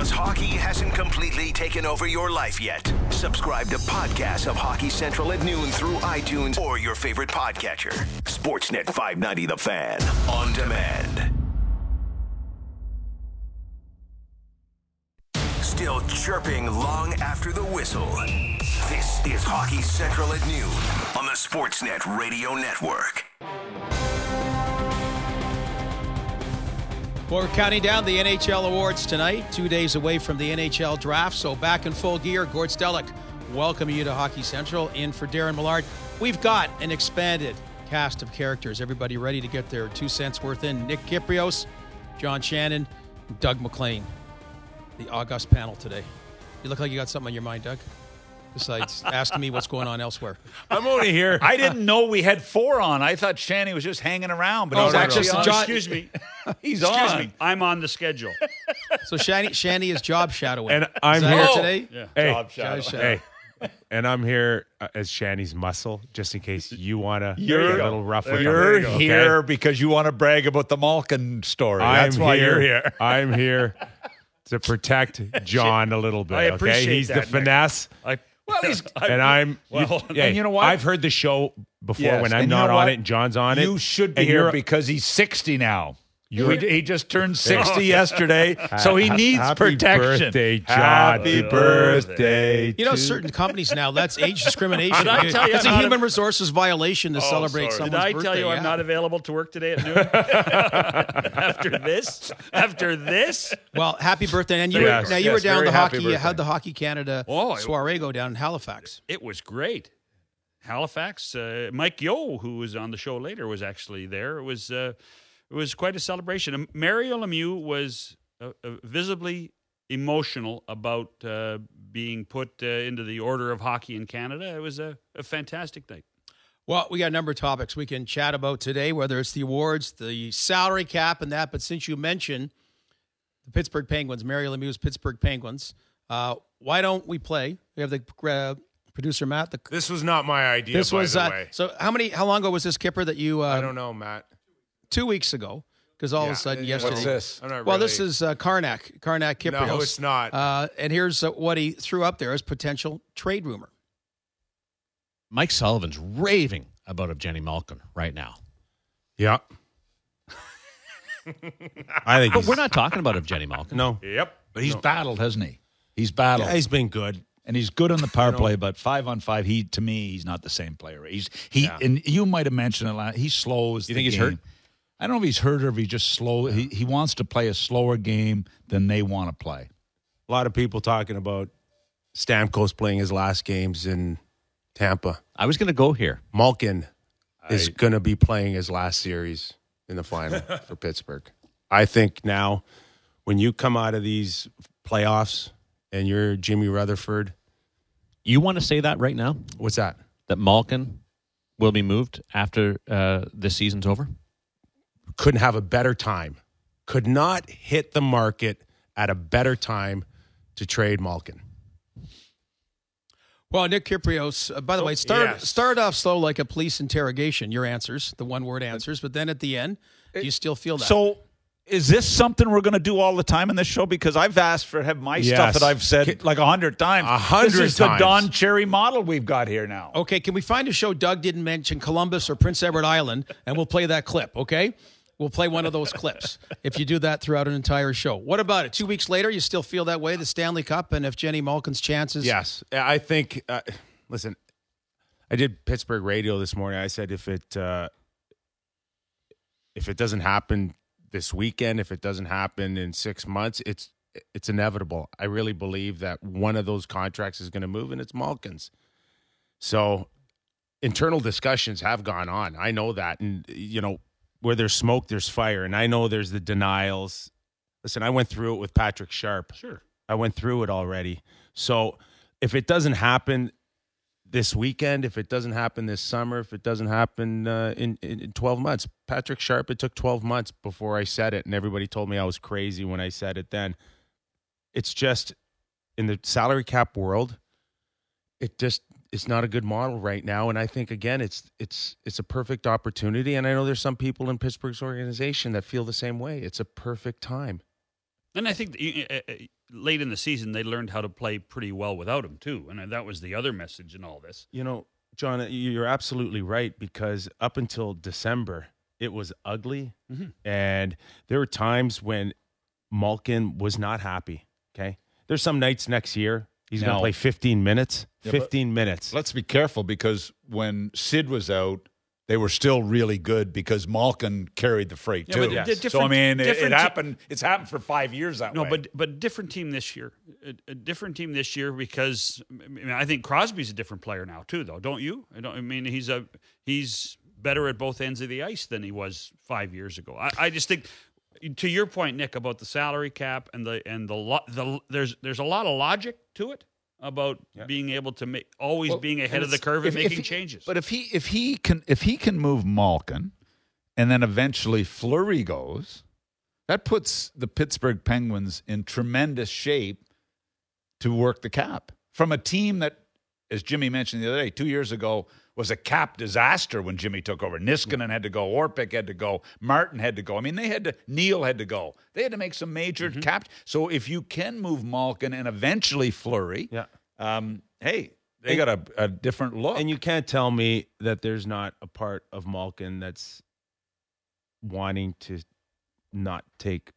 because hockey hasn't completely taken over your life yet. Subscribe to podcasts of Hockey Central at noon through iTunes or your favorite podcatcher. Sportsnet 590 The Fan. On demand. Still chirping long after the whistle. This is Hockey Central at noon on the Sportsnet Radio Network. We're counting down the NHL awards tonight, 2 days away from the NHL draft. So back in full gear, Gord Stellick, welcoming you to Hockey Central. In for Darren Millard. We've got an expanded cast of characters. Everybody ready to get their 2 cents worth in. Nick Kypreos, John Shannon, Doug MacLean. The August panel today. You look like you got something on your mind, Doug. Besides asking me what's going on elsewhere. I'm only here. I didn't know we had 4 on. I thought Shanny was just hanging around, but he's actually on. Excuse me. He's on. I'm on the schedule. So Shanny is job shadowing. And I'm here today. Yeah. Hey, Job shadow. hey. And I'm here as Shanny's muscle, just in case you want to You're- get a little rough with him. You're Okay? here because you want to brag about the Malkin story. That's why you're here. I'm here to protect John a little bit. I appreciate okay, he's that, the Nick. finesse, And and and you know what? I've heard the show before Yes, when and I'm you not know on what? it and John's on it. You should be and here you're- because he's 60 now. He just turned 60 yesterday, so he needs Happy protection. birthday, John. Happy birthday. You know, certain companies now, that's age discrimination. Did I tell you That's I'm a not human resources violation to celebrate Did someone's I birthday. tell you I'm yeah. not available to work today at noon? After this? Well, happy birthday. And you Yes, were, now you were yes, down very the happy hockey. You birthday. had the Hockey Canada soiree go down in Halifax. It was great. Halifax. Mike Yeo, who was on the show later, was actually there. It was quite a celebration. Mario Lemieux was visibly emotional about being put into the Order of Hockey in Canada. It was a fantastic night. Well, we got a number of topics we can chat about today, whether it's the awards, the salary cap, and that. But since you mentioned the Pittsburgh Penguins, Mario Lemieux's Pittsburgh Penguins, why don't we play? We have the producer Matt. This was not my idea. This by was the way. so. How long ago was this, Kipper? That you? I don't know, Matt. 2 weeks ago, because all of a sudden yesterday. What's this? I'm not Well, really- this is Karnak Kypreos. No, it's not. And here's what he threw up there as potential trade rumor. Mike Sullivan's raving about Evgeny Malkin right now. Yeah. I think But we're not talking about Evgeny Malkin. No. Yep. But he's battled, hasn't he? He's battled. Yeah, he's been good. And he's good on the power play, but 5-on-5, to me, he's not the same player. And you might have mentioned it last. He slows. You think he's hurt? I don't know if he's hurt or if he's just slow. He wants to play a slower game than they want to play. A lot of people talking about Stamkos playing his last games in Tampa. I was going to go here. Malkin is going to be playing his last series in the final for Pittsburgh. I think now, when you come out of these playoffs and you're Jimmy Rutherford, You want to say that right now? what's that? That Malkin will be moved after this season's over? Couldn't have a better time. Could not hit the market at a better time to trade Malkin. Well, Nick Kypreos, by the way, started off slow like a police interrogation, your answers, the one-word answers, but then at the end, do you still feel that? So is this something we're going to do all the time in this show? Because I've asked for my stuff that I've said like 100 times. 100 This is the times. Don Cherry model we've got here now. Okay, can we find a show Doug didn't mention Columbus or Prince Edward Island, and we'll play that clip, okay? We'll play one of those clips if you do that throughout an entire show. What about it? 2 weeks later, you still feel that way, the Stanley Cup, and if Jenny Malkin's chances? Yes. I think, listen, I did Pittsburgh radio this morning. I said if it doesn't happen this weekend, if it doesn't happen in 6 months, it's inevitable. I really believe that one of those contracts is going to move, and it's Malkin's. So internal discussions have gone on. I know that. And, where there's smoke, there's fire. And I know there's the denials. Listen, I went through it with Patrick Sharp. Sure. I went through it already. So if it doesn't happen this weekend, if it doesn't happen this summer, if it doesn't happen in 12 months, Patrick Sharp, it took 12 months before I said it, and everybody told me I was crazy when I said it then. It's just, in the salary cap world, it's not a good model right now, and I think, again, it's a perfect opportunity, and I know there's some people in Pittsburgh's organization that feel the same way. It's a perfect time. And I think late in the season, they learned how to play pretty well without him, too. And that was the other message in all this. You know, John, you're absolutely right, because up until December, it was ugly. Mm-hmm. And there were times when Malkin was not happy, okay? There's some nights next year he's going to play 15 minutes. 15 minutes. Let's be careful, because when Sid was out, they were still really good because Malkin carried the freight too. But So I mean, it happened. It's happened for 5 years that way. No, but different team this year. A different team this year, because I think Crosby's a different player now too, though. Don't you? I mean, he's better at both ends of the ice than he was 5 years ago. I just think, to your point, Nick, about the salary cap and there's a lot of logic to it about being able to being ahead of the curve and making changes. But if he can move Malkin, and then eventually Fleury goes, that puts the Pittsburgh Penguins in tremendous shape to work the cap from a team that, as Jimmy mentioned the other day, 2 years ago, was a cap disaster when Jimmy took over. Niskanen had to go. Orpik had to go. Martin had to go. I mean, Neil had to go. They had to make some major cap. So if you can move Malkin and eventually Fleury, hey, they got a different look. And you can't tell me that there's not a part of Malkin that's wanting to not take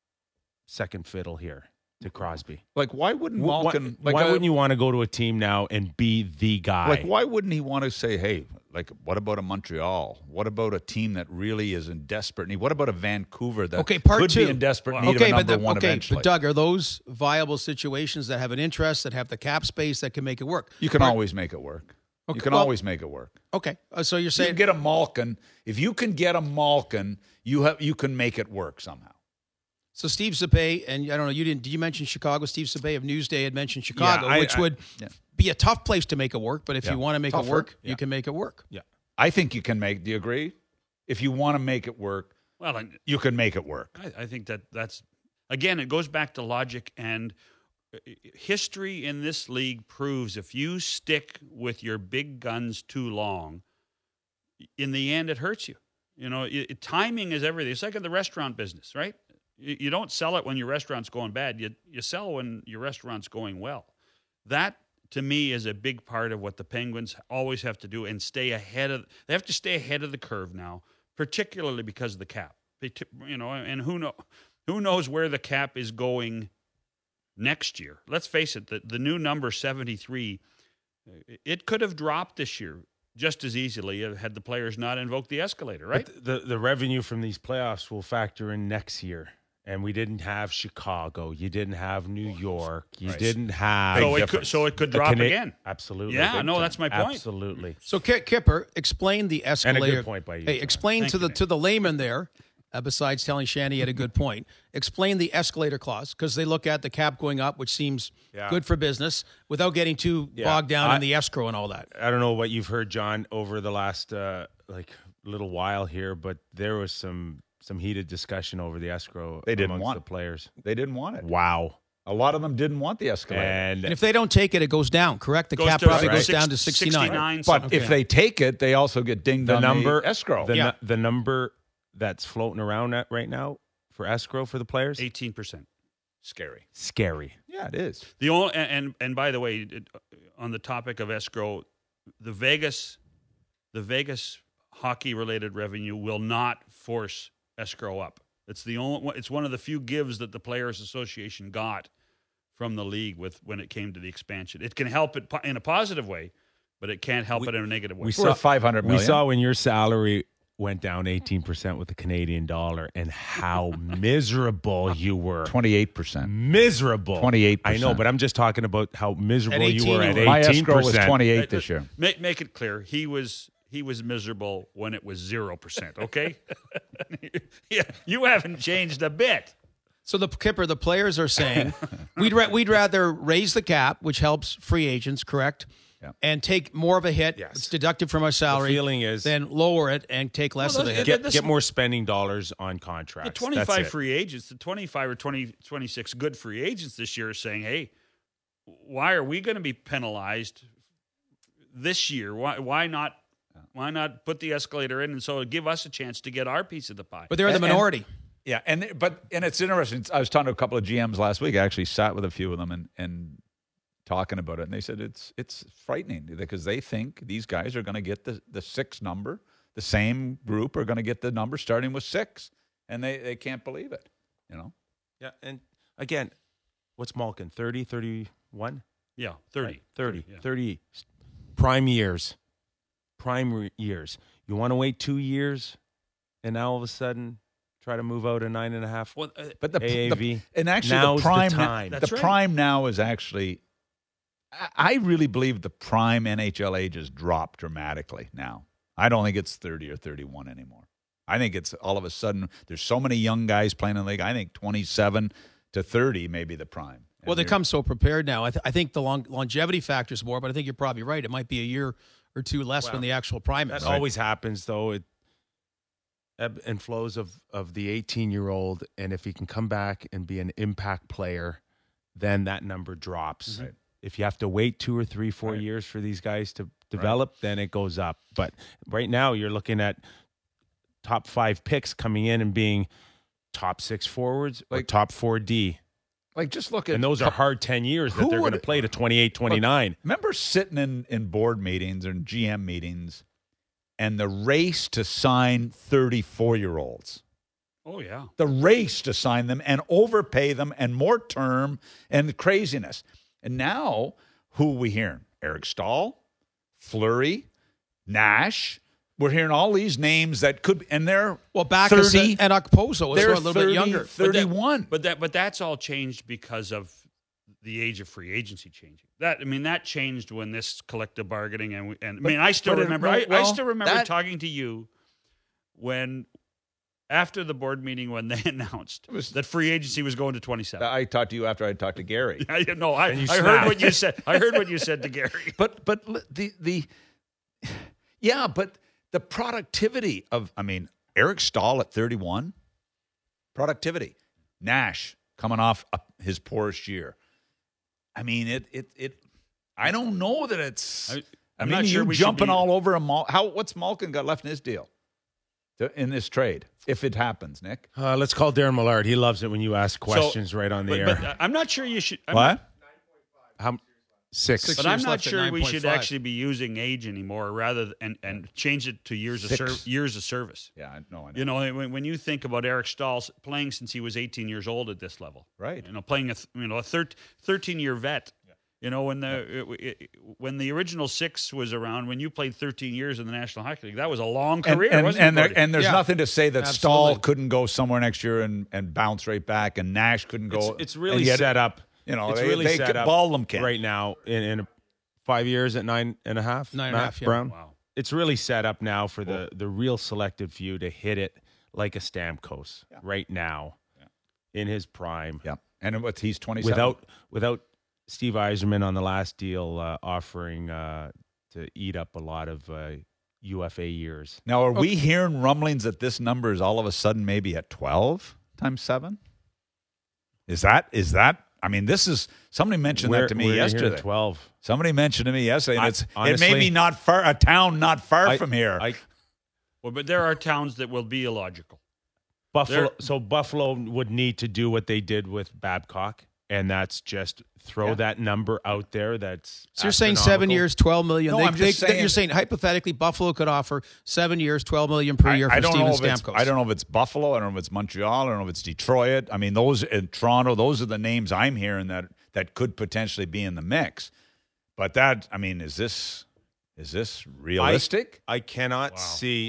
second fiddle here to Crosby. Like, why wouldn't Malkin? Why wouldn't you want to go to a team now and be the guy? Like, why wouldn't he want to say, hey, like, what about a Montreal? What about a team that really is in desperate need? What about a Vancouver that could be in desperate need of a number one eventually? But Doug, are those viable situations that have an interest, that have the cap space, that can make it work? You can always make it work. Okay, you can always make it work. Okay, so you're saying you can get a Malkin. If you can get a Malkin, you can make it work somehow. So Steve Sappé, and I don't know, did you mention Chicago? Steve Sappé of Newsday had mentioned Chicago, which would be a tough place to make it work, but if you want to make it work, you can make it work. Yeah. I think you can do you agree? If you want to make it work, you can make it work. I think that's, again, it goes back to logic, and history in this league proves if you stick with your big guns too long, in the end, it hurts you. You know, timing is everything. It's like in the restaurant business, right? You don't sell it when your restaurant's going bad. You sell when your restaurant's going well. That, to me, is a big part of what the Penguins always have to do and stay ahead of. They have to stay ahead of the curve now, particularly because of the cap. You know, and who knows where the cap is going next year. Let's face it, the new number 73, it could have dropped this year just as easily had the players not invoked the escalator, right? But the revenue from these playoffs will factor in next year. And we didn't have Chicago. You didn't have New York. You didn't have... So it could drop again. Absolutely. Yeah, no, that's my point. Absolutely. So Kipper, explain the escalator. And a good point by you. Hey, explain to the layman there, besides telling Shanny he had a good point, explain the escalator clause, because they look at the cap going up, which seems good for business, without getting too bogged down in the escrow and all that. I don't know what you've heard, John, over the last little while here, but there was some heated discussion over the escrow. They didn't want the players. They didn't want it. Wow. A lot of them didn't want the escalator. And if they don't take it, it goes down, correct? The cap probably goes down to 69. But if they take it, they also get dinged on the escrow. The number that's floating around at right now for escrow for the players? 18%. Scary. Yeah, it is. The only and by the way, on the topic of escrow, the Vegas hockey related revenue will not force escrow up. It's one of the few gives that the Players Association got from the league when it came to the expansion. It can help it in a positive way, but it can't help it in a negative way. We saw $500 million. We saw when your salary went down 18% with the Canadian dollar and how miserable you were. 28%. Miserable. 28%. I know, but I'm just talking about how miserable you were at 18%. My escrow was 28 this year. Make it clear. He was miserable when it was 0%, okay? Yeah, you haven't changed a bit. So the players are saying, we'd rather raise the cap, which helps free agents, correct? Yeah. And take more of a hit. Yes. It's deducted from our salary. The feeling is then lower it and take less of the hit. Get more spending dollars on contracts. The 25 free agents, the 25 or 26 good free agents this year are saying, hey, why are we going to be penalized this year? Why not put the escalator in and so give us a chance to get our piece of the pie? But they're the minority. Yeah, and it's interesting. I was talking to a couple of GMs last week. I actually sat with a few of them and talking about it, and they said it's frightening because they think these guys are going to get the 6 number. The same group are going to get the number starting with 6, and they can't believe it. You know. Yeah, and again, what's Malkin? 30, 31? Yeah, 30. Right, 30, yeah. 30 prime years. Prime years. You want to wait 2 years, and now all of a sudden try to move out a 9.5 Well, But the AAV. and actually Now's the prime the time. That's the right. prime now is actually. I really believe the prime NHL age has dropped dramatically now. I don't think it's 30 or 31 anymore. I think it's all of a sudden there's so many young guys playing in the league. I think 27 to 30 may be the prime. Well, they come so prepared now. I think the longevity factor is more, but I think you're probably right. It might be a year or two less when the actual prime is. That always happens, though. It ebb and flows of the 18-year-old, and if he can come back and be an impact player, then that number drops. Right. If you have to wait 2 or 3, 4 years for these guys to develop, then it goes up. But right now, you're looking at top 5 picks coming in and being top 6 forwards or Like- top 4D. Like, just look at And those are hard 10 years that Who they're going to would- play to 28, 29. Remember sitting in board meetings or in GM meetings and the race to sign 34-year-olds. Oh, yeah. The race to sign them and overpay them and more term and the craziness. And now, who are we hearing? Eric Stahl, Fleury, Nash. We're hearing all these names that could – and they're Well, Backus 30, and Okposo as they're well, a little 30, bit younger. 31. But that's all changed because of the age of free agency changing. That changed when this collective bargaining I still but it- remember. right, I well, still remember that- talking to you when after the board meeting when they announced that free agency was going to 27. I talked to you after I talked to Gary. I heard snapped. what you said. I heard what you said to Gary. But the productivity of, Eric Stahl at 31, productivity. Nash coming off his poorest year. I don't know that it's. I'm not sure you we should jumping be- all over a what's Malkin got left in his deal in this trade if it happens, Nick? Let's call Darren Millard. He loves it when you ask questions right on the air. But I'm not sure you should. What? How, 6. Six. But years I'm not left at sure we should 9.5. actually be using age anymore, rather and change it to years of 6. years of service. Yeah, I know. You know, when you think about Eric Stahl playing since he was 18 years old at this level, Right. You know, playing a 13-year vet. You know, when the original 6 was around, when you played 13 years in the National Hockey League, that was a long career, wasn't it? And there's Yeah. nothing to say that Absolutely. Stahl couldn't go somewhere next year and bounce right back, and Nash couldn't go. It's really and yet- set up. You know, it's they really set could up ball them, Ken. right now in 5 years at 9.5. 9.5, Matt yeah. Brown. Wow. It's really set up now for the real selected few to hit it like a Stamkos right now in his prime. Yeah, and he's 27. Without Steve Yzerman on the last deal offering to eat up a lot of UFA years. Now, are we hearing rumblings that this number is all of a sudden maybe at 12 times 7? Is that? This is somebody mentioned that to me We're yesterday. here at 12. Somebody mentioned to me yesterday, and it may honestly, be not far, a town not far from here. Well, but there are towns that will be illogical. Buffalo would need to do what they did with Babcock, and that's just throw that number out there. That's So you're saying 7 astronomical. years, $12 million. No, I'm just saying- You're saying hypothetically Buffalo could offer 7 years, $12 million per year for Steven Stamkos. I don't know if it's Buffalo. I don't know if it's Montreal. I don't know if it's Detroit. Those in Toronto. Those are the names I'm hearing that could potentially be in the mix. But that, is this realistic? I cannot see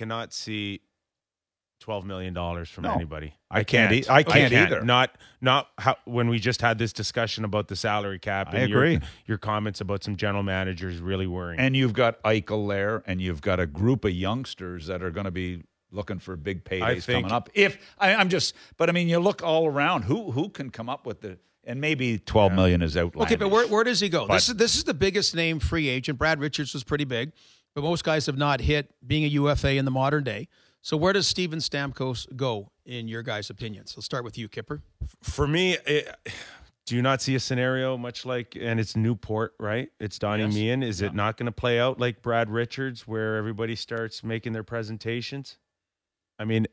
$12 million from No. anybody. I can't either. Not how, when we just had this discussion about the salary cap. I And agree. Your comments about some general managers really worrying. And you've got Eichel there, and you've got a group of youngsters that are going to be looking for big paydays think- coming up. You look all around. Who can come up with the? And maybe $12 million is outlandish. Okay, but where does he go? But- This is the biggest name free agent. Brad Richards was pretty big, but most guys have not hit being a UFA in the modern day. So where does Steven Stamkos go, in your guys' opinions? Let's start with you, Kipper. For me, do you not see a scenario much like, and it's Newport, right? It's Donnie Meehan. Is it not going to play out like Brad Richards, where everybody starts making their presentations?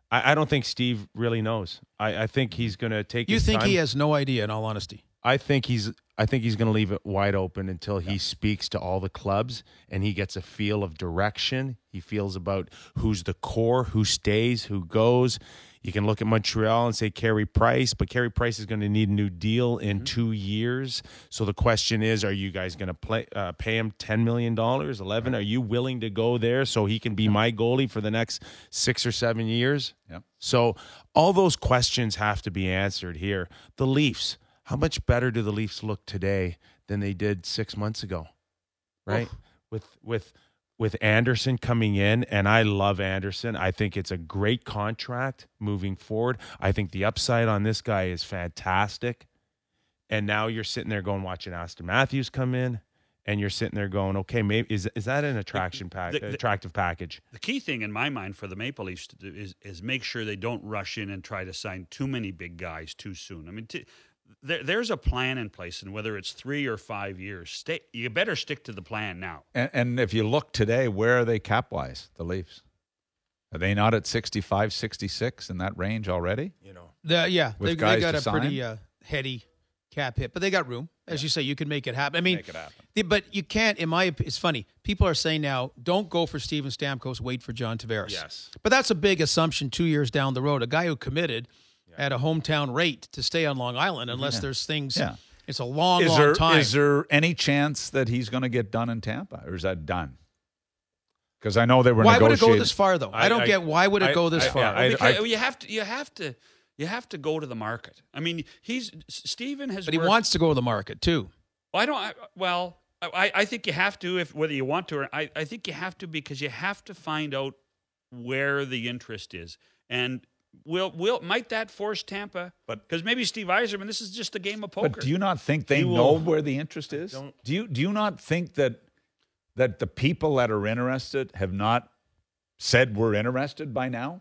I don't think Steve really knows. I think he's going to take. You his think time. he has no idea? In all honesty, I think he's going to leave it wide open until he speaks to all the clubs and he gets a feel of direction. He feels about who's the core, who stays, who goes. You can look at Montreal and say Carey Price, but Carey Price is going to need a new deal in 2 years. So the question is, are you guys going to pay him $10 million, $11? Are you willing to go there so he can be my goalie for the next 6 or 7 years? Yep. So all those questions have to be answered here. The Leafs, how much better do the Leafs look today than they did 6 months ago? Right? With Anderson coming in, and I love Anderson. I think it's a great contract moving forward. I think the upside on this guy is fantastic. And now you're sitting there watching Austin Matthews come in, and you're sitting there going, okay, maybe is that an attractive package? The key thing in my mind for the Maple Leafs to do is make sure they don't rush in and try to sign too many big guys too soon. I mean, there's a plan in place, and whether it's 3 or 5 years, you better stick to the plan now. And if you look today, where are they cap-wise, the Leafs? Are they not at 65, 66 in that range already? they guys got to a sign? pretty heady cap hit, but they got room. As you say, you can make it happen. I mean, but you can't, in my opinion, it's funny. People are saying now, don't go for Steven Stamkos, wait for John Tavares. Yes. But that's a big assumption 2 years down the road. A guy who committed at a hometown rate to stay on Long Island, unless there's things. Yeah. It's a long time. Is there any chance that he's going to get done in Tampa, or is that done? Because I know they were Why negotiating. would it go this far, though? I don't get why would it go this far. Because you have to go to the market. I mean, Steven has. But he wants to go to the market too. I think you have to, whether you want to or I think you have to, because you have to find out where the interest is. And might that force Tampa? Because maybe Steve Yzerman, this is just a game of poker. But do you not think they know where the interest is? Do you not think that the people that are interested have not said we're interested by now?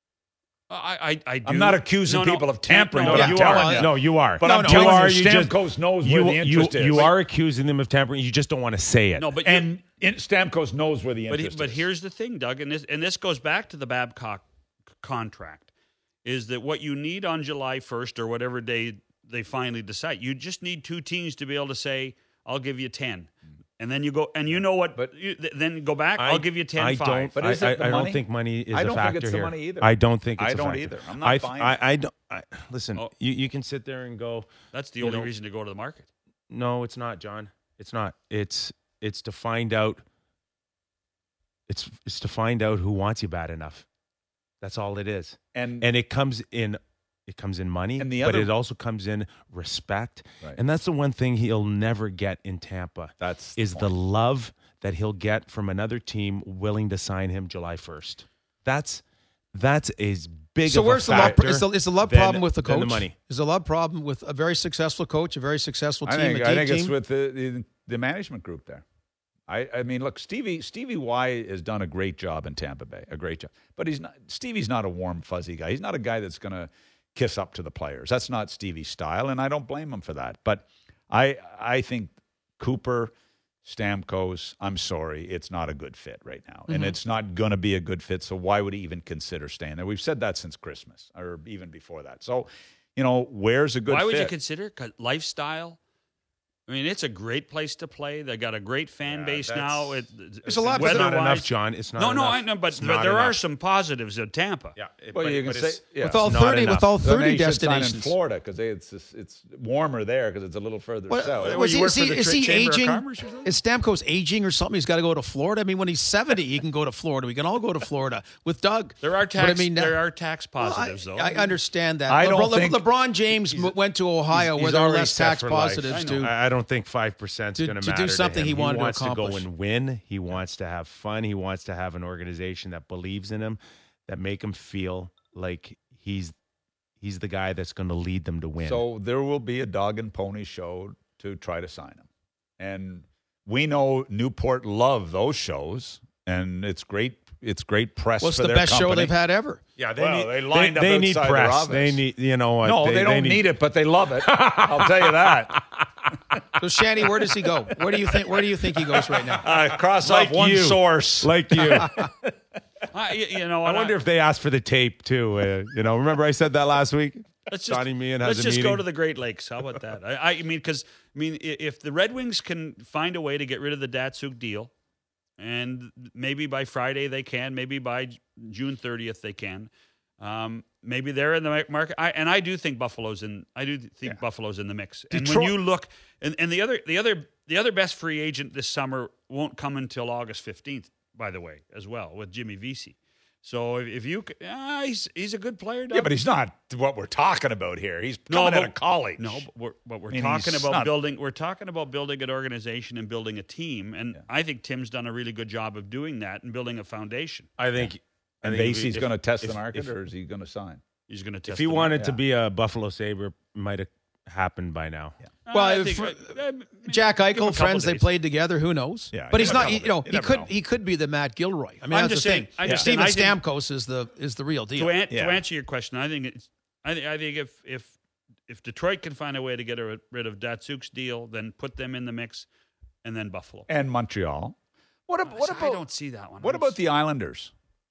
I do. I'm not accusing people of tampering. No, but I'm telling you. No, you are. But I'm telling you, Stamkos knows where the interest is. You are accusing them of tampering. You just don't want to say it. No, but Stamkos knows where the interest is. But here's the thing, Doug, and this goes back to the Babcock contract, is that what you need on July 1st or whatever day they finally decide, you just need two teams to be able to say, I'll give you 10. And then you go, and you know what? But then go back. I'll give you 10-5. But is it the I money? don't think money is a factor here. I don't think it's the money either. I don't think it's a factor. I don't either. I'm not buying it. Listen, you can sit there and go. That's the only reason to go to the market. No, it's not, John. It's not. It's to find out. It's to find out who wants you bad enough. That's all it is. And it comes in. It comes in money, but it also comes in respect. Right. And that's the one thing he'll never get in Tampa. Is the love that he'll get from another team willing to sign him July 1st. That's as big of a factor. Is the love problem with the coach? The money. Is the love problem with a very successful coach, a very successful team? I think it's with the management group there. I mean, look, Stevie Y has done a great job in Tampa Bay, a great job. But Stevie's not a warm, fuzzy guy. He's not a guy that's going to kiss up to the players. That's not Stevie's style, and I don't blame him for that. But I think Cooper, Stamkos, I'm sorry, it's not a good fit right now. Mm-hmm. And it's not going to be a good fit, so why would he even consider staying there? We've said that since Christmas, or even before that. So, where's a good fit? Why would you consider? 'Cause lifestyle? I mean, it's a great place to play. They got a great fan base now. It's a lot. It's not enough, John. It's not enough. No, I know, but there are some positives at Tampa. Yeah, you can say with all 30 destinations in Florida, because it's warmer there because it's a little further south. Is he aging? Is Stamkos aging or something? He's got to go to Florida. I mean, when he's 70, he can go to Florida. We can all go to Florida with Doug. There are tax positives, though. I understand that. I don't think LeBron James went to Ohio where there are less tax positives too. I don't think 5% is going to matter. To do something to him. he wanted to wants accomplish. to go and win. He wants to have fun. He wants to have an organization that believes in him, that make him feel like he's the guy that's going to lead them to win. So there will be a dog and pony show to try to sign him. And we know Newport love those shows, and it's great. It's great press. What's for the their best company. show they've had ever? Yeah, they lined up they need outside press. their office. They need, what? No, they don't need it, but they love it. I'll tell you that. So, Shanny, where does he go? Where do you think he goes right now? Cross off one source. Like you. I wonder if they asked for the tape too. Remember I said that last week? Donnie Meehan has let's a just meeting. go to the Great Lakes. How about that? If the Red Wings can find a way to get rid of the Datsuk deal, and maybe by Friday they can, maybe by June 30th they can. Maybe they're in the market. I do think Buffalo's in. Buffalo's in the mix. And Detroit. when you look, and the other best free agent this summer won't come until August 15th. By the way, as well with Jimmy Vesey. So if you, he's a good player. Doug. Yeah, but he's not what we're talking about here. He's coming out of college. No, but we're talking about building. We're talking about building an organization and building a team, and I think Tim's done a really good job of doing that and building a foundation. I think. And Vesey's going to test the market, or is he going to sign? He's going to test. If he wanted to be a Buffalo Sabre, might have happened by now. Yeah. Well, Jack Eichel, friends, they played together. Who knows? Yeah, but he's not. He could be the Matt Gilroy. I mean, I'm that's just the saying. thing. Steven Stamkos is the real deal. To answer your question, I think if Detroit can find a way to get rid of Datsuk's deal, then put them in the mix, and then Buffalo and Montreal. What about? I don't see that one. What about the Islanders?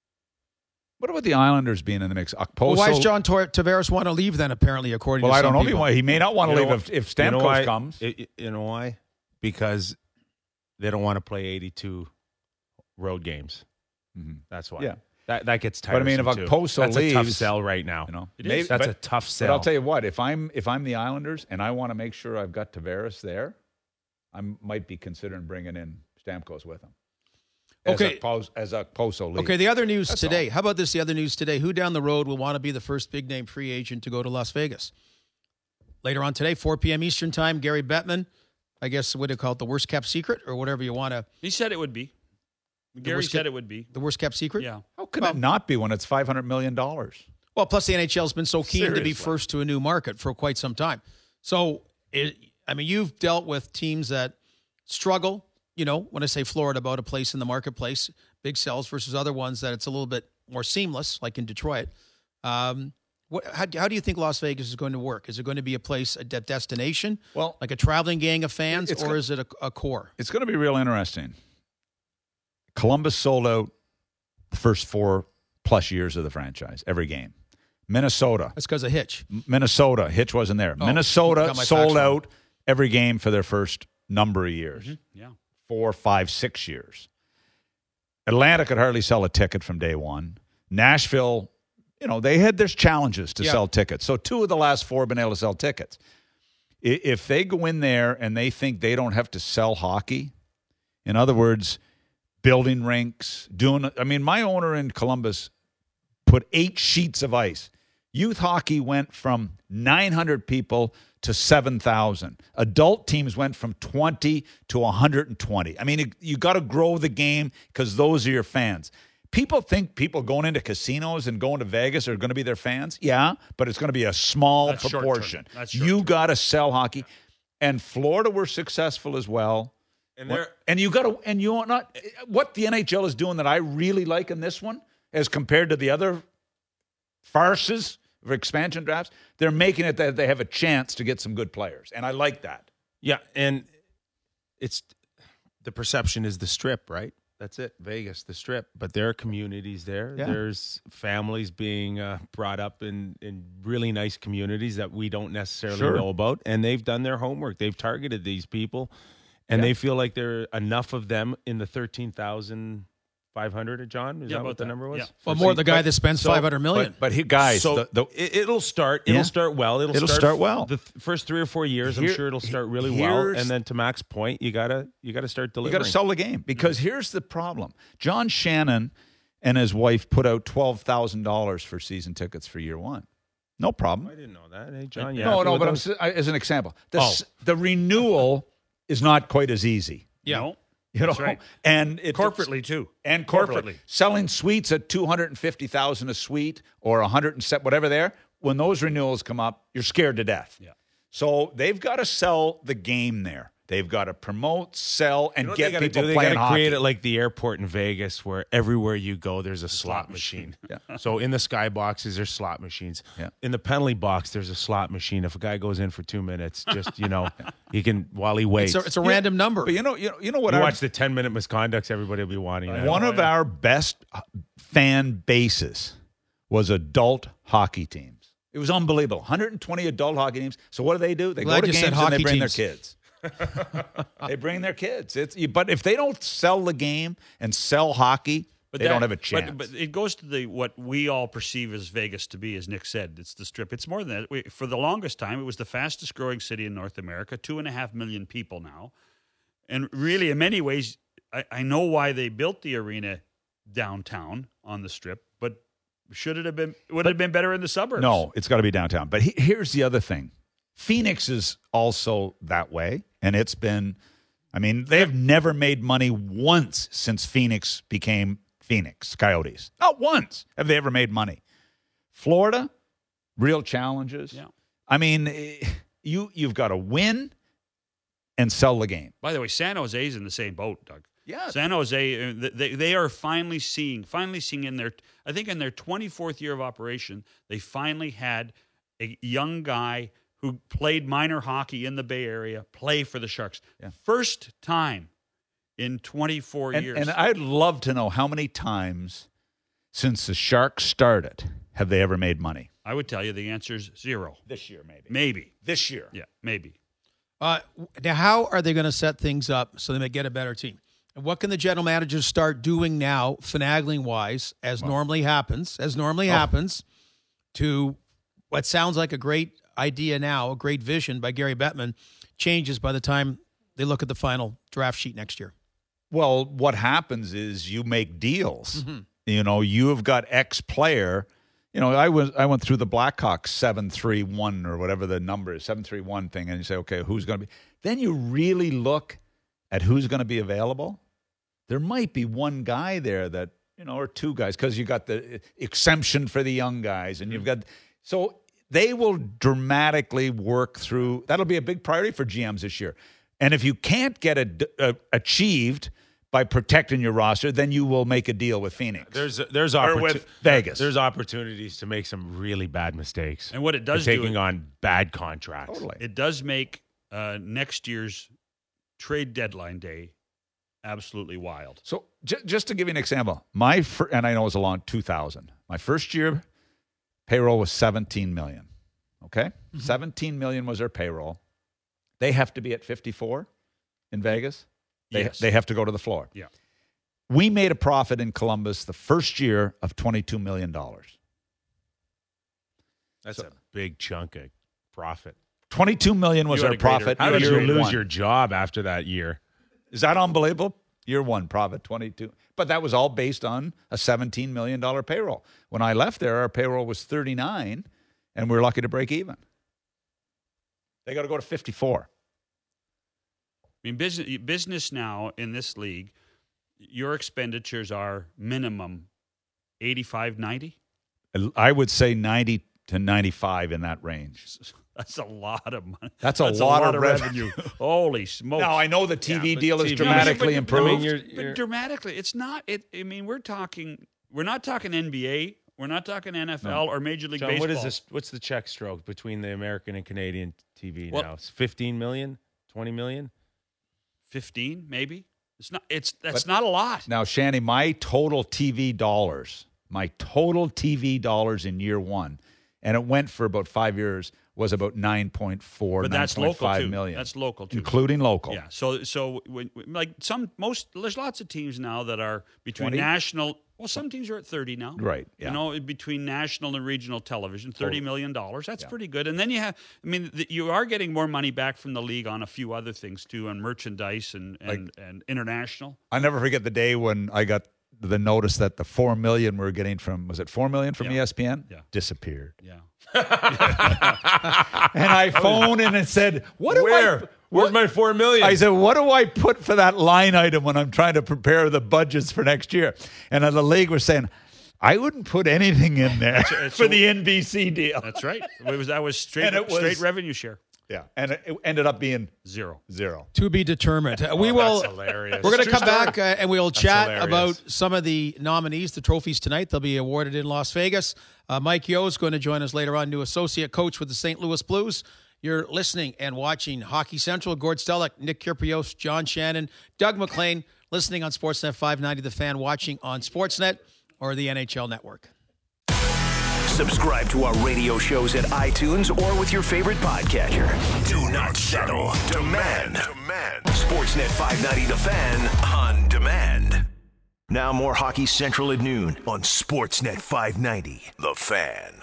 What about the Islanders being in the mix? Well, why does John Tavares want to leave then, apparently, according to some people? Well, I don't know. He may not want to leave if Stamkos comes. You know why? Because they don't want to play 82 road games. Mm-hmm. That's why. Yeah. That gets tiresome. But I mean, if Okposo leaves, that's a tough sell right now. That's a tough sell. But I'll tell you what, if I'm the Islanders and I want to make sure I've got Tavares there, I might be considering bringing in Stamkos with him. As Okposo leaves. Okay, the other news today. How about this? The other news today. Who down the road will want to be the first big-name free agent to go to Las Vegas? Later on today, 4 p.m. Eastern Time, Gary Bettman, I guess, what do you call it, the worst-kept secret or whatever you want to. He said it would be. Gary said it would be. The worst-kept secret? Yeah. How could it not be when it's $500 million? Well, plus the NHL's been so keen to be first to a new market for quite some time. So, you've dealt with teams that struggle. When I say Florida, about a place in the marketplace, big sells versus other ones that it's a little bit more seamless, like in Detroit. How do you think Las Vegas is going to work? Is it going to be a place, a destination, like a traveling gang of fans, or is it a core? It's going to be real interesting. Columbus sold out the first 4+ years of the franchise, every game. Minnesota. That's because of Hitch. Hitch wasn't there. Minnesota sold out every game for their first number of years. Mm-hmm. Yeah. 4, 5, 6 years. Atlanta could hardly sell a ticket from day one. Nashville, there's challenges to sell tickets. So 2 of the last 4 have been able to sell tickets. If they go in there and they think they don't have to sell hockey, in other words, building rinks, my owner in Columbus put 8 sheets of ice. Youth hockey went from 900 people to 7,000. Adult teams went from 20 to 120. You got to grow the game because those are your fans. People think people going into casinos and going to Vegas are going to be their fans. Yeah, but it's going to be a small proportion. You got to sell hockey. And Florida were successful as well. And you got to, and you want not what the NHL is doing that I really like in this one as compared to the other farces of expansion drafts, they're making it that they have a chance to get some good players. And I like that. Yeah, and it's the perception is the Strip, right? That's it, Vegas, the Strip. But there are communities there. Yeah. There's families being brought up in really nice communities that we don't necessarily know about. And they've done their homework. They've targeted these people. And they feel like there are enough of them in the 13,500, John? Is that what the number was? Yeah. Well, more the guy that spends $500 million. But guys, it'll start. It'll start well. It'll start well. The first 3 or 4 years, I'm sure it'll start really well. And then to Mac's point, you gotta start delivering. You got to sell the game because here's the problem: John Shannon and his wife put out $12,000 for season tickets for year one. No problem. I didn't know that. Hey, John. No. But as an example, the renewal is not quite as easy. Yeah. No. That's right. And corporately too. And corporately. Selling suites at $250,000 a suite or $107, whatever there, when those renewals come up, you're scared to death. Yeah. So they've got to sell the game there. They've got to promote, sell, and get people playing hockey. They got to create it like the airport in Vegas where everywhere you go, there's a slot machine. Yeah. So in the sky boxes, there's slot machines. Yeah. In the penalty box, there's a slot machine. If a guy goes in for 2 minutes, just, he can, while he waits. It's a random number. But you know what? You watch the 10-minute misconducts, everybody will be wanting that. One of our best fan bases was adult hockey teams. It was unbelievable. 120 adult hockey teams. So what do? They Glad go to you said games and they hockey bring teams. their kids. They bring their kids. But if they don't sell the game and sell hockey, they don't have a chance. But it goes to what we all perceive as Vegas to be, as Nick said. It's the Strip. It's more than that. For the longest time, it was the fastest growing city in North America, 2.5 million people now. And really, in many ways, I know why they built the arena downtown on the Strip, but would it have been better in the suburbs? No, it's got to be downtown. But here's the other thing. Phoenix is also that way, and it's been, they have never made money once since Phoenix became Phoenix Coyotes. Not once have they ever made money. Florida, real challenges. Yeah. You've got to win and sell the game. By the way, San Jose's in the same boat, Doug. Yeah. San Jose, they are finally seeing in their 24th year of operation, they finally had a young guy who played minor hockey in the Bay Area play for the Sharks. Yeah. First time in 24 years. And I'd love to know how many times since the Sharks started have they ever made money? I would tell you the answer is 0. This year, maybe. Maybe. This year. Yeah, maybe. Now, how are they going to set things up so they may get a better team? And what can the general managers start doing now, finagling-wise, as normally happens, to what sounds like a great idea now, a great vision by Gary Bettman, changes by the time they look at the final draft sheet next year? Well, what happens is you make deals. Mm-hmm. You have got X player. I went through the Blackhawks 7-3-1 or whatever the number is, 7-3-1 thing, and you say, okay, who's going to be? Then you really look at who's going to be available. There might be one guy there that, or two guys, because you got the exemption for the young guys, and you've got so they will dramatically work through. That'll be a big priority for GMs this year. And if you can't get it achieved by protecting your roster, then you will make a deal with Phoenix. There's or with Vegas. There's opportunities to make some really bad mistakes. And what it does taking on bad contracts. Totally. It does make next year's trade deadline day absolutely wild. So just to give you an example, and I know it was along 2000. My first year payroll was $17 million. Okay? Mm-hmm. $17 million was their payroll. They have to be at 54 in Vegas. Yes. They have to go to the floor. Yeah. We made a profit in Columbus the first year of $22 million. That's a big chunk of profit. $22 million was our profit. How did you lose one. your job after that year? Is that unbelievable? Year one profit, 22. But that was all based on a $17 million payroll. When I left there, our payroll was 39, and we were lucky to break even. They got to go to 54. Business now in this league, your expenditures are minimum 85, 90? I would say 90 to 95 in that range. That's a lot of money. That's a lot of revenue. Holy smokes. Now, I know the TV deal is TV dramatically improved. But dramatically, it's not. We're not talking NBA. We're not talking NFL or Major League John, Baseball. what is this? What's the check stroke between the American and Canadian TV now? It's 15 million, 20 million? 15, maybe. That's not a lot. Now, Shanny, my total TV dollars in year one, and it went for about 5 years, was about 9.4, but that's local too. million. That's local too, including local. Yeah. So there's lots of teams now that are between 20? national. Well, some teams are at 30 now. Right. Yeah. Between national and regional television, $30 million. That's pretty good. And then you have, you are getting more money back from the league on a few other things too, on merchandise and international. I never forget the day when I got the notice that the $4 million we're getting from, was it $4 million from ESPN? Yeah. Disappeared. Yeah. And I phoned in and said, Where's my $4 million? I said, what do I put for that line item when I'm trying to prepare the budgets for next year? And the league was saying, I wouldn't put anything in there for the NBC deal. That's right. That was straight revenue share. Yeah, and it ended up being zero. To be determined. We will. That's hilarious. We're going to come back and we'll chat hilarious. about some of the nominees, the trophies tonight. They'll be awarded in Las Vegas. Mike Yeo is going to join us later on, new associate coach with the St. Louis Blues. You're listening and watching Hockey Central. Gord Stellick, Nick Kyrgios, John Shannon, Doug McLean, listening on Sportsnet 590 The Fan, watching on Sportsnet, or the NHL Network. Subscribe to our radio shows at iTunes or with your favorite podcatcher. Do not settle. Demand. Sportsnet 590 The Fan on demand. Now more Hockey Central at noon on Sportsnet 590 The Fan.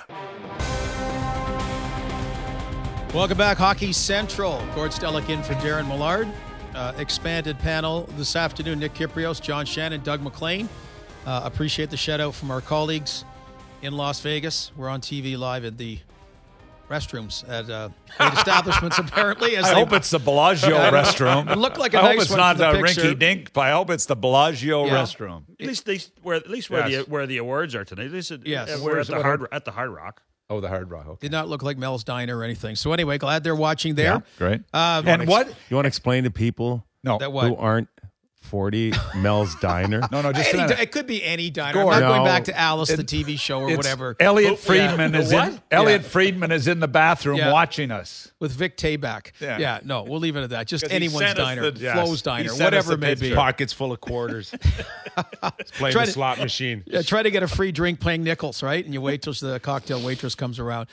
Welcome back, Hockey Central. Gord Stellick in for Darren Millard. Expanded panel this afternoon. Nick Kyprios, John Shannon, Doug McLean. Appreciate the shout out from our colleagues in Las Vegas. We're on TV live in the restrooms at great establishments, apparently. I hope it's the Bellagio restroom. It looked like a I nice hope it's one not from the the picture. rinky dink, but I hope it's the Bellagio Yeah. restroom. At least where the awards are tonight. At least Yes. we're at the Hard Rock. Oh, the Hard Rock. Okay. Did not look like Mel's Diner or anything. So anyway, glad they're watching there. Yeah, great. And You want to explain to people No. That what? who aren't 40 Mel's Diner? No, just a minute. It could be any diner. Gord. I'm not going No. back to Alice, the TV show, or It's whatever. Elliot Friedman is What? in. Elliot Friedman is in the bathroom Yeah. watching us. With Vic Tayback. Yeah. No, we'll leave it at that. Just 'Cause he anyone's sent us diner, the- yes. Flo's He diner, sent us whatever the it may be. picture. Pockets full of quarters. It's playing Try the to- slot machine. Yeah, try to get a free drink playing nickels, right? And you wait till the cocktail waitress comes around.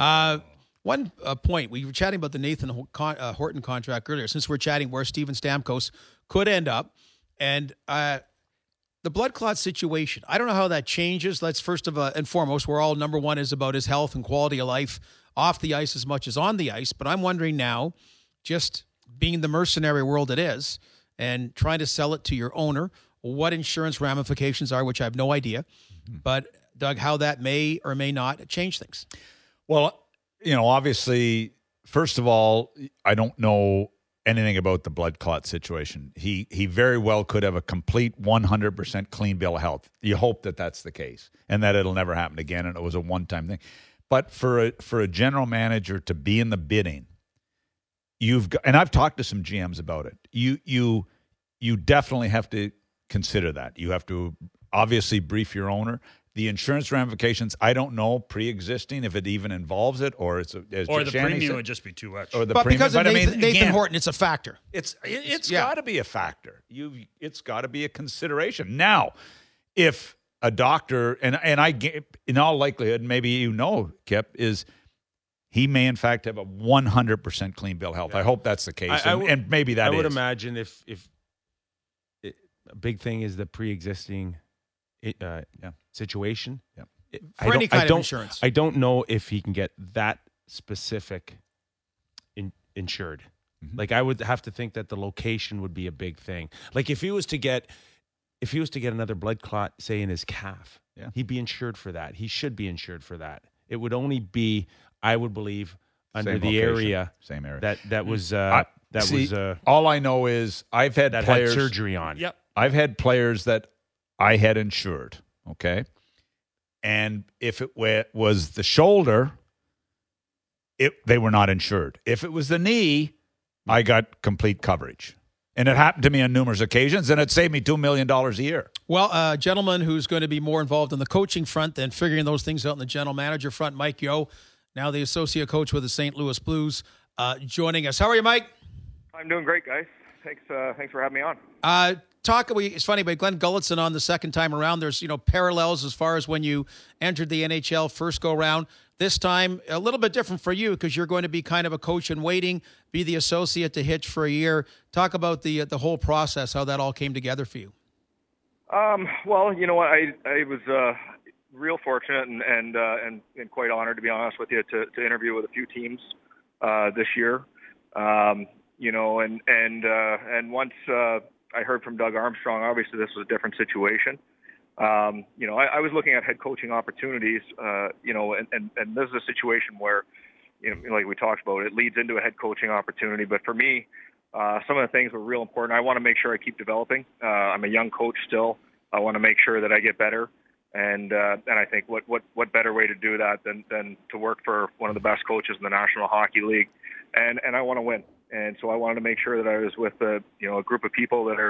One point, we were chatting about the Nathan Horton contract earlier. Since we're chatting where Steven Stamkos could end up, and the blood clot situation, I don't know how that changes. Let's first and foremost, we're all number one is about his health and quality of life off the ice as much as on the ice. But I'm wondering now, just being the mercenary world it is, and trying to sell it to your owner, what insurance ramifications are, which I have no idea. But Doug, how that may or may not change things. Well, obviously, first of all, I don't know anything about the blood clot situation. He very well could have a complete 100% clean bill of health. You hope that that's the case and that it'll never happen again and it was a one-time thing. But for a general manager to be in the bidding, you've got, and I've talked to some GMs about it. You definitely have to consider that. You have to obviously brief your owner. The insurance ramifications, I don't know, pre-existing, if it even involves it, or it's as Or the Shannon premium said, would just be too much. or the But premium. because of But I Nathan mean, again, Horton, it's a factor. it's Yeah. got to be a factor. It's got to be a consideration. Now, if a doctor and in all likelihood, maybe Kip, is he may in fact have a 100% clean bill of health. I hope that's the case, and maybe that I would is. imagine if a big thing is the pre-existing situation. Yeah. For any kind of insurance. I don't know if he can get that specific insured. Mm-hmm. Like I would have to think that the location would be a big thing. Like if he was to get another blood clot, say in his calf, he'd be insured for that. He should be insured for that. It would only be, I would believe, under Same the location, area same area. that was all I know is I've had that players had surgery on. Yep. I've had players that I had insured, okay? And if it was the shoulder, they were not insured. If it was the knee, I got complete coverage. And it happened to me on numerous occasions, and it saved me $2 million a year. Well, a gentleman who's going to be more involved in the coaching front than figuring those things out in the general manager front, Mike Yeo, now the associate coach with the St. Louis Blues, joining us. How are you, Mike? I'm doing great, guys. Thanks for having me on. It's funny, but Glenn Gulletson on the second time around, there's, parallels as far as when you entered the NHL first go round. This time, a little bit different for you because you're going to be kind of a coach in waiting, be the associate to Hitch for a year. Talk about the whole process, how that all came together for you. Well, you know what, I was real fortunate and quite honored, to be honest with you, to interview with a few teams this year. And once I heard from Doug Armstrong, obviously this was a different situation. I was looking at head coaching opportunities, and this is a situation where, like we talked about, it leads into a head coaching opportunity. But for me, some of the things were real important. I want to make sure I keep developing. I'm a young coach still. I want to make sure that I get better. And I think what better way to do that than to work for one of the best coaches in the National Hockey League. And I want to win. And so I wanted to make sure that I was with a group of people that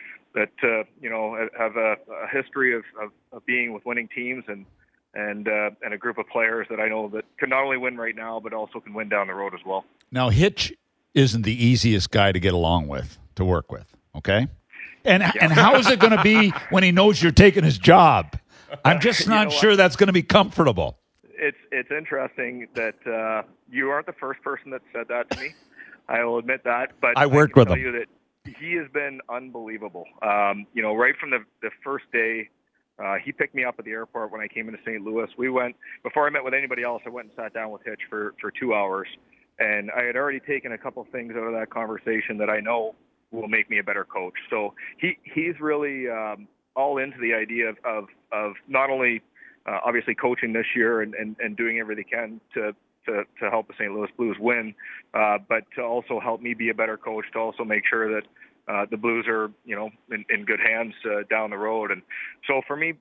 have a history of being with winning teams and a group of players that I know that can not only win right now, but also can win down the road as well. Now, Hitch isn't the easiest guy to get along with, to work with, okay? And how is it going to be when he knows you're taking his job? I'm just not sure that's going to be comfortable. It's interesting that you aren't the first person that said that to me. I will admit that, but I worked with him. I can tell you that he has been unbelievable. Right from the first day, he picked me up at the airport when I came into St. Louis. We went, before I met with anybody else, I went and sat down with Hitch for 2 hours, and I had already taken a couple things out of that conversation that I know will make me a better coach. So he's really all into the idea of not only obviously coaching this year and doing everything he can to help the St. Louis Blues win, but to also help me be a better coach, to also make sure that the Blues are, in good hands down the road. And so for me,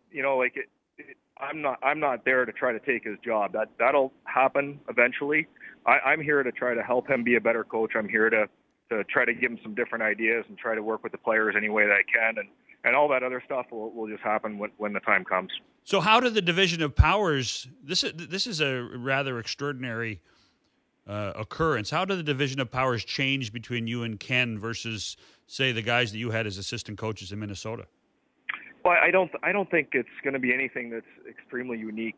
I'm not there to try to take his job. That'll happen eventually. I'm here to try to help him be a better coach. I'm here to try to give him some different ideas and try to work with the players any way that I can. And all that other stuff will just happen when the time comes. So how did the division of powers, this is a rather extraordinary occurrence. How did the division of powers change between you and Ken versus, say, the guys that you had as assistant coaches in Minnesota? Well, I don't think it's going to be anything that's extremely unique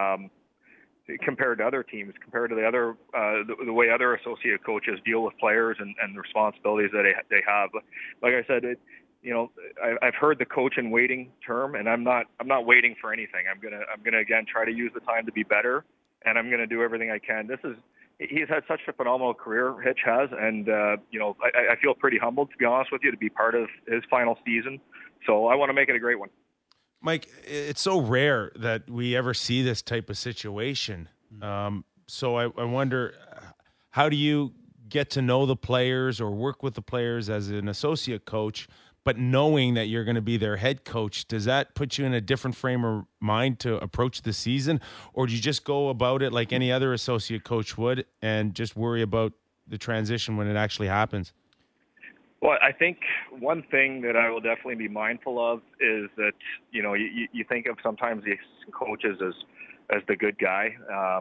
compared to other teams, compared to the other the way other associate coaches deal with players and the responsibilities that they have. Like I said, I've heard the coach in waiting term, and I'm not waiting for anything. I'm gonna again try to use the time to be better, and I'm gonna do everything I can. He's had such a phenomenal career, Hitch has, and I feel pretty humbled, to be honest with you, to be part of his final season. So I want to make it a great one. Mike, it's so rare that we ever see this type of situation. So I wonder, how do you get to know the players or work with the players as an associate coach, but knowing that you're going to be their head coach? Does that put you in a different frame of mind to approach the season? Or do you just go about it like any other associate coach would and just worry about the transition when it actually happens? Well, I think one thing that I will definitely be mindful of is that, you think of sometimes the assistant coaches as the good guy,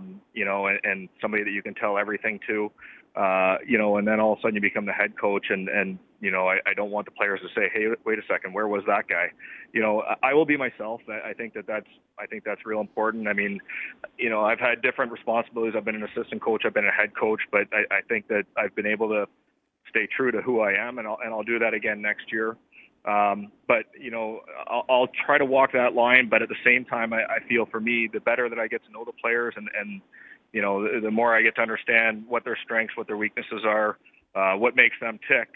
and somebody that you can tell everything to, and then all of a sudden you become the head coach and I don't want the players to say, hey, wait a second, where was that guy? I will be myself. I think that's real important. I mean, I've had different responsibilities. I've been an assistant coach. I've been a head coach, but I think that I've been able to stay true to who I am, and I'll do that again next year. But I'll try to walk that line. But at the same time, I feel for me, the better that I get to know the players, and the more I get to understand what their strengths, what their weaknesses are, what makes them tick,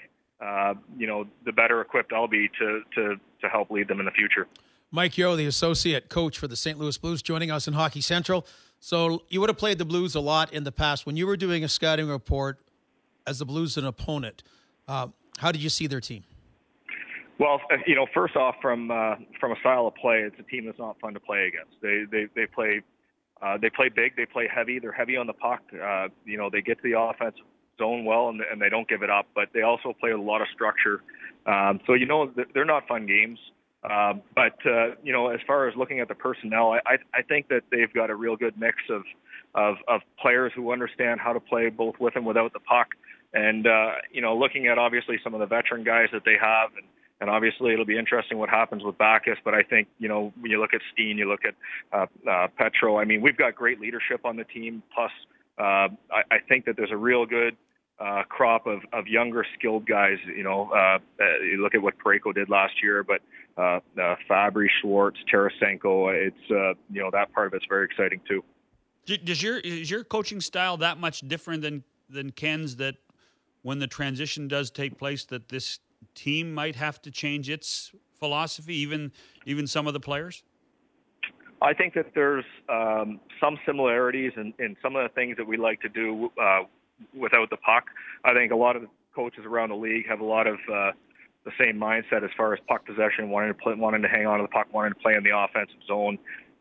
the better equipped I'll be to help lead them in the future. Mike Yeo, the associate coach for the St. Louis Blues, joining us in Hockey Central. So you would have played the Blues a lot in the past. When you were doing a scouting report as the Blues an opponent, how did you see their team? Well, first off, from a style of play, it's a team that's not fun to play against. They play big, they play heavy. They're heavy on the puck. They get to the offensive zone well, and they don't give it up. But they also play with a lot of structure. So they're not fun games. But as far as looking at the personnel, I think that they've got a real good mix of players who understand how to play both with and without the puck. And, looking at obviously some of the veteran guys that they have, and obviously it'll be interesting what happens with Backes. But I think, when you look at Steen, you look at Petro, I mean, we've got great leadership on the team. Plus, I think that there's a real good crop of younger skilled guys. You look at what Parayko did last year, but Fabry, Schwartz, Tarasenko, it's, that part of it's very exciting too. Is your coaching style that much different than Ken's, that when the transition does take place, that this team might have to change its philosophy, even some of the players? I think that there's some similarities in some of the things that we like to do without the puck. I think a lot of the coaches around the league have a lot of the same mindset as far as puck possession, wanting to hang on to the puck, wanting to play in the offensive zone.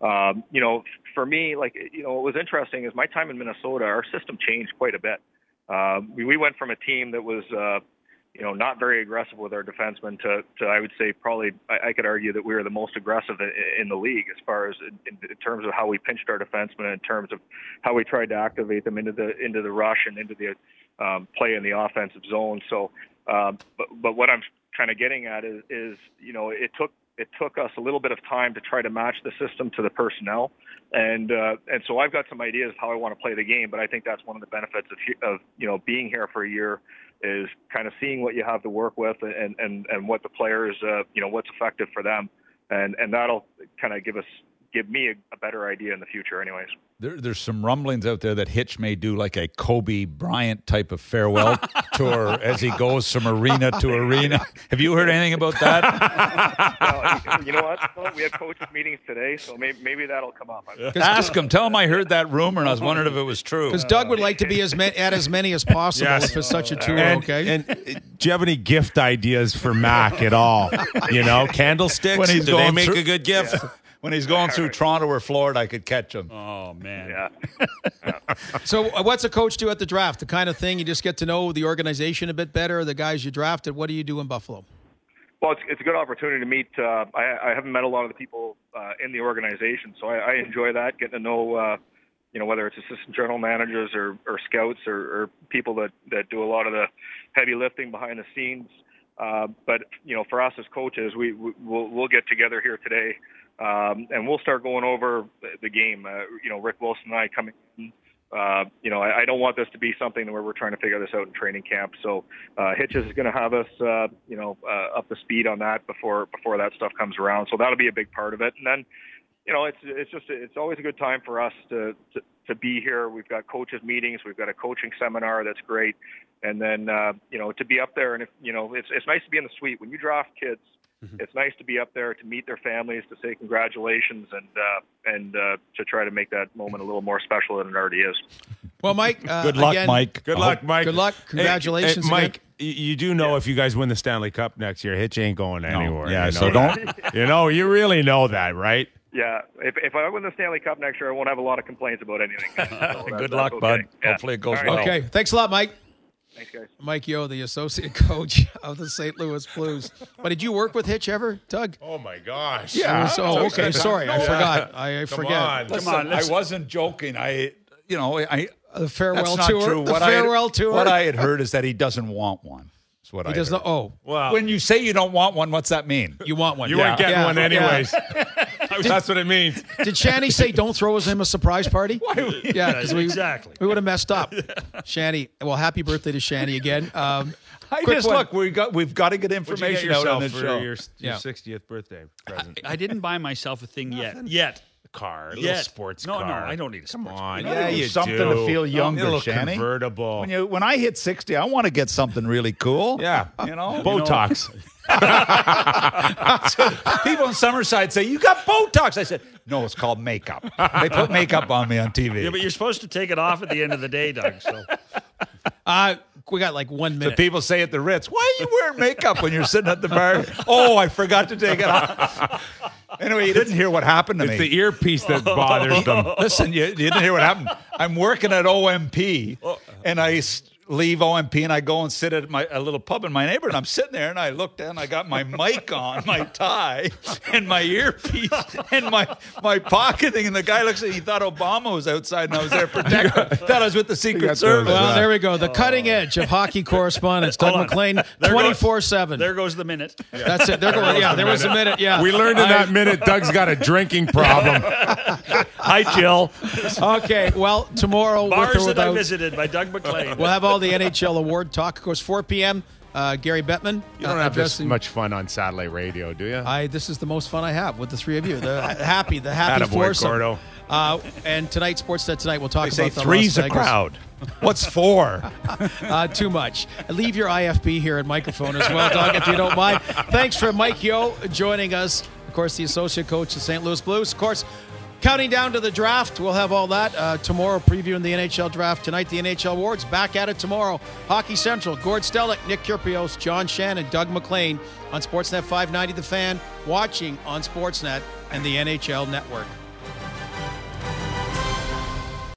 For me, what was interesting is my time in Minnesota, our system changed quite a bit. We went from a team that was, not very aggressive with our defensemen to I would say probably, I could argue that we were the most aggressive in the league as far as in terms of how we pinched our defensemen, in terms of how we tried to activate them into the rush and into the play in the offensive zone. So, but what I'm kind of getting at is it took it took us a little bit of time to try to match the system to the personnel. And so I've got some ideas how I want to play the game, but I think that's one of the benefits of being here for a year, is kind of seeing what you have to work with and what the players, what's effective for them. And that'll kind of give me a better idea in the future anyways. There's some rumblings out there that Hitch may do like a Kobe Bryant type of farewell tour as he goes from arena to arena. Have you heard anything about that? Well, you know what? Well, we had coaches meetings today, so maybe that'll come up. Ask him. Tell him I heard that rumor, and I was wondering if it was true. Because Doug would like to be at as many as possible if it's such a tour, okay? And do you have any gift ideas for Mac at all? Candlesticks? When he's Do they going make through- a good gift? Yeah. When he's going through Toronto or Florida, I could catch him. Oh, man. Yeah. So what's a coach do at the draft? The kind of thing you just get to know the organization a bit better, the guys you drafted. What do you do in Buffalo? Well, it's a good opportunity to meet. I haven't met a lot of the people in the organization, so I enjoy that, getting to know, whether it's assistant general managers or scouts or people that do a lot of the heavy lifting behind the scenes. But for us as coaches, we'll get together here today, and we'll start going over the game. Rick Wilson and I coming in. I don't want this to be something where we're trying to figure this out in training camp. So Hitches is going to have us, up to speed on that before that stuff comes around. So that'll be a big part of it. And then, it's always a good time for us to be here. We've got coaches meetings. We've got a coaching seminar that's great. And then, to be up there, and it's nice to be in the suite when you draft kids. It's nice to be up there to meet their families, to say congratulations, and to try to make that moment a little more special than it already is. Well, Mike, Good luck, again, Mike. Good luck, Mike. Good luck. Congratulations, Hey, Mike, you do know if you guys win the Stanley Cup next year, Hitch ain't going anywhere. Yeah, you so know don't. that. You really know that, right? Yeah, if I win the Stanley Cup next year, I won't have a lot of complaints about anything. So Good that's luck, okay. bud. Yeah. Hopefully it goes All right. well. Okay, thanks a lot, Mike. Thanks, guys. Mike Yeo, the associate coach of the St. Louis Blues. But did you work with Hitch ever, Doug? Oh, my gosh. Yeah. Oh, okay. Sorry, I forgot. I Come forget. on. Listen, I wasn't joking. The That's farewell not tour. true. The farewell tour. What I had heard is that he doesn't want one. That's what He I does heard. not. Oh, Well, When you say you don't want one, what's that mean? you want one? you weren't getting Yeah. one anyways. That's what it means. Did Shanny say don't throw him a surprise party? Yeah, because Exactly. we would have messed up. Shanny, well, happy birthday to Shanny again. I Quick just one. look. We've got to get What'd you get information out on yourself this for show. your Yeah. 60th birthday present? I didn't buy myself a thing yet. Car, a little Yet. sports No, car. I don't need a Come sports on, car. yeah, You you need something do. to feel younger, a little Shanny. convertible. When I hit 60, I want to get something really cool. Yeah, Botox. People in Summerside say, "You got Botox." I said, "No, it's called makeup." They put makeup on me on TV. Yeah, but you're supposed to take it off at the end of the day, Doug. So We got like 1 The minute. people say at the Ritz, "Why are you wearing makeup when you're sitting at the bar?" Oh, I forgot to take it off. Anyway, you didn't hear what happened to It's me. the earpiece that bothers them. Listen, you didn't hear what happened. I'm working at OMP, and I leave OMP, and I go and sit at a little pub in my neighborhood. And I'm sitting there, and I look down. I got my mic on, my tie, and my earpiece, and my pocket thing. And the guy looks at me. He thought Obama was outside, and I was there protecting. Thought I was with the Secret got Service. those, Well, there we go. The cutting edge of hockey correspondence. Doug Hold on. McLean, There goes- 24/7. there goes the minute. That's it. There was a minute. Yeah. We learned in that minute Doug's got a drinking problem. Hi, Jill. Okay. Well, tomorrow with Bars or that I without, visited by Doug McLean. we'll have all the NHL award talk. Of course, 4 p.m. Gary Bettman. You don't have this addressing- much fun on satellite radio, do you? This is the most fun I have with the three of you. The happy Attaboy, foursome. Gordo. And tonight, Sportsnet tonight, we'll talk They say about the three's Las a Vegas. crowd. What's four? Too much. Leave your IFB here at microphone as well, Doug, if you don't mind. Thanks for Mike Yeo joining us. Of course, the associate coach of St. Louis Blues. Of course, counting down to the draft. We'll have all that tomorrow, previewing the NHL draft. Tonight, the NHL awards. Back at it tomorrow. Hockey Central, Gord Stellick, Nick Kyrgios, John Shannon, Doug McLean on Sportsnet 590 The Fan, watching on Sportsnet and the NHL Network.